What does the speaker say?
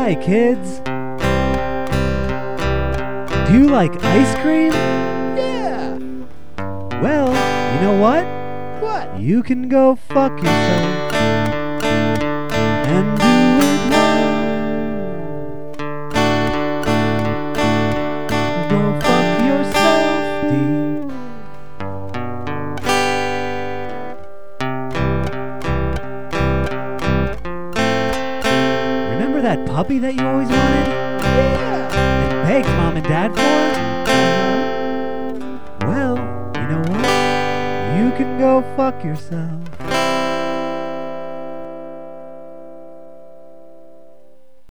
Hi, kids. Do you like ice cream? Yeah. Well, you know what? What? You can go fuck yourself and do it well. Go fuck yourself, Dee. Remember that puppy that you always wanted? Yeah. And begged Mom and Dad for? Well, you know what? You can go fuck yourself